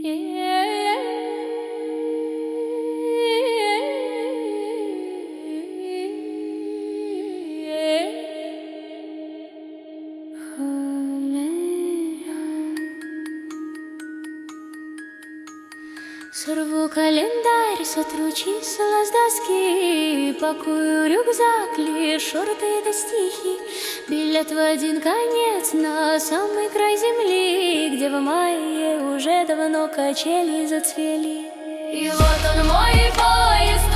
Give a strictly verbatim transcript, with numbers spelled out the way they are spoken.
Сорву календарь, сотру числа с доски, пакую рюкзак, лишь шорты да стихи, билет в один конец на самый край земли, где в мае уже давно качели зацвели. И вот он мой поезд.